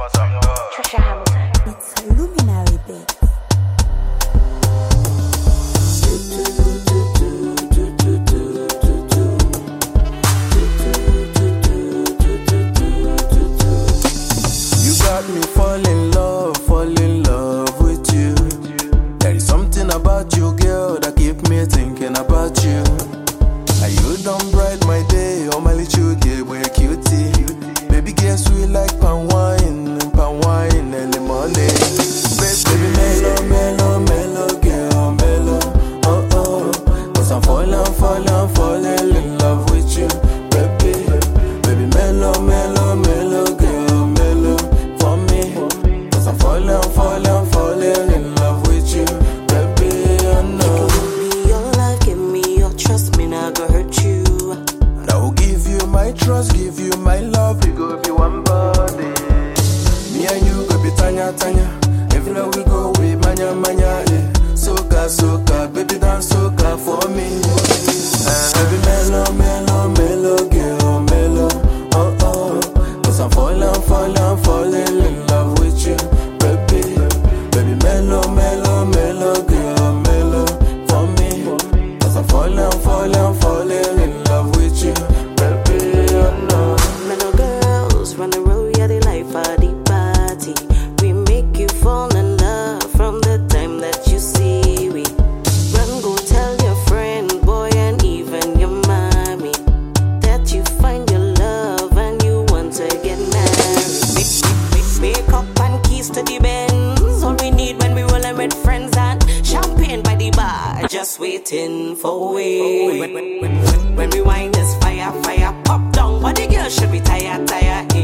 Trisha Hamilton. It's a luminary bit. You got me fall in love with you. There is something about you, girl, that keep me thinking about you. And you don't bright my day, oh my little girl, we're cutie. Baby, girl, sweet like palm wine early morning. Baby, mellow, girl, mellow, oh oh. 'Cause I'm falling in love with you, baby, mellow, girl, mellow for me. 'Cause I'm falling in love with you, baby, I know. Give me your life, give me your trust, me not gonna hurt you. And I will give you my trust, give you my love, we go be one body. Me and you go be tanya. Everywhere we go, we manya, yeah. Soca, baby dance soca for me. Baby mellow, girl, mellow, oh oh. 'Cause I'm falling in love with you, baby mellow, girl, mellow for me. 'Cause I'm falling in love with you, baby, I know. Mellow girls run the road, yeah, they like party. We make you fall in love from the time that you see we. Run, go tell your friend, boy, and even your mommy that you find your love and you want to get married. Make up and keys to the Benz. All we need when we rollin' with friends and champagne by the bar, just waiting for we. When we wine this fire, pop down, but the girl should be tired.